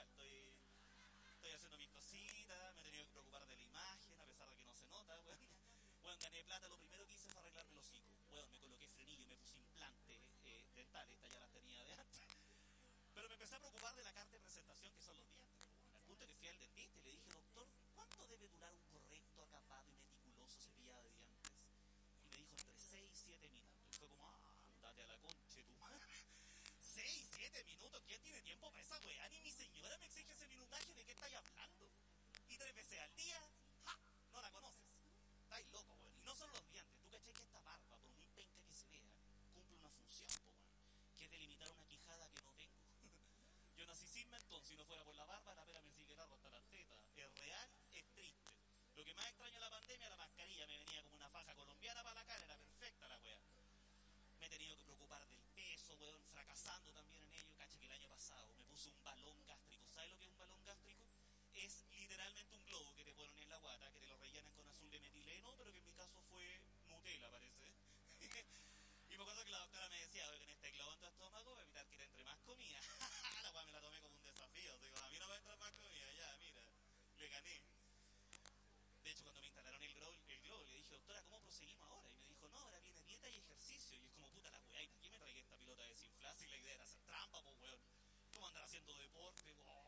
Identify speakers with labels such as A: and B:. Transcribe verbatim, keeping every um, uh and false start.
A: igual, estoy, estoy haciendo mis cositas, me he tenido que preocupar de la imagen, a pesar de que no se nota, weón. Weón, gané plata, lo primero que hice fue arreglarme el hocico. Weón, me coloqué frenillo, me puse implantes eh, dentales, esta ya las tenía de antes. Pero me empecé a preocupar de la carta de presentación, que son los dientes. Al punto que fui al dentista y le dije, doctor, ¿cuánto debe durar un correcto, acabado y meticuloso cepillado de dientes? Y me dijo, entre seis y siete minutos. Y fue como, ah, andate a la concha de tu madre. seis, siete minutos, ¿quién tiene tiempo para esa weá? Ni mi señora me exige ese minutaje, ¿de qué estáis hablando? Y tres veces al día, ¡ja! No la conoces. Estáis loco, weón. Y no son los dientes. Tú caché que esta barba, por muy penca que se vea, cumple una función, po, weón, que es delimitar una quijada que no tengo. Yo nací sin mentón, si no fuera por la barba, la pera me sigue largo hasta las tetas. Es real, es triste. Lo que más extraño de la pandemia, la mascarilla me venía como una faja colombiana para la cara, era perfecta la weá. Me he tenido que preocupar del peso, weón, fracasando también en ello. Cacha que el año pasado me puse un balón gástrico. ¿Sabes lo que es un balón gástrico? Es literalmente un globo que te ponen en la guata, que te lo rellenan con azul de metileno, pero que en mi caso fue Nutella, parece. Y me acuerdo que la doctora me decía, oye, en este globo en tu estómago voy a evitar que te entre más comida. La weá me la tomé como un desafío. Digo, a mí no me entra más comida, ya, mira, le gané. De hecho, cuando me instalaron el globo, el globo, le dije, doctora, ¿cómo proseguimos ahora? Y me dijo, no, ahora viene dieta y ejercicio. Y es como, puta la weá, ¿y para qué me tragué esta pilota desinflada? Y la idea era hacer trampa, pues weón. ¿Cómo andar haciendo deporte?